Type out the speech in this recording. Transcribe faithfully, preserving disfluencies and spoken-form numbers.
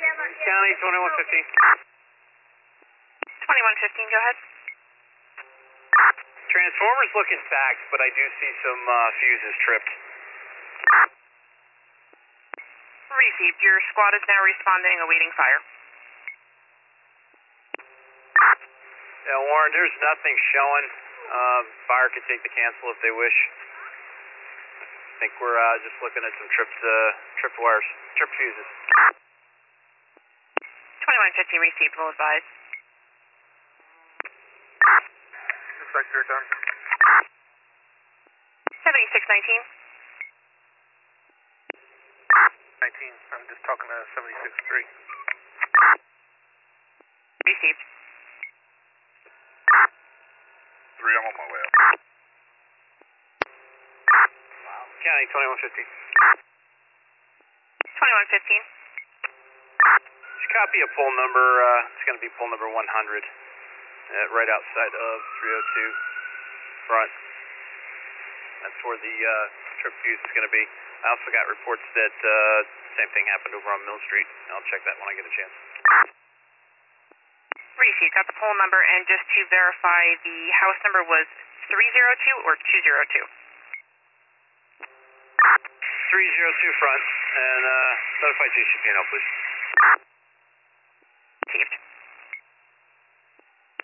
County, twenty-one fifteen. twenty-one fifteen, go ahead. Transformer's looking stacked, but I do see some uh, fuses tripped. Received. Your squad is now responding, awaiting fire. Yeah, Warren, there's nothing showing. Uh, fire can take the cancel if they wish. I think we're uh, just looking at some tripped, uh, tripped wires, tripped fuses. twenty-one fifteen received, will advise. Sector done. seventy-six nineteen. nineteen, I'm just talking to seventy-six three. Received. three, I'm on my way up. County, twenty-one fifteen. twenty-one fifteen. Just copy a pull number, uh, it's going to be pull number one hundred, uh, right outside of three oh two front. That's where the uh, trip fuse is going to be. I also got reports that uh, same thing happened over on Mill Street. I'll check that when I get a chance. Received. Got the poll number, and just to verify, the house number was three oh two or two oh two? three oh two front, and uh, notify J C P N L, please.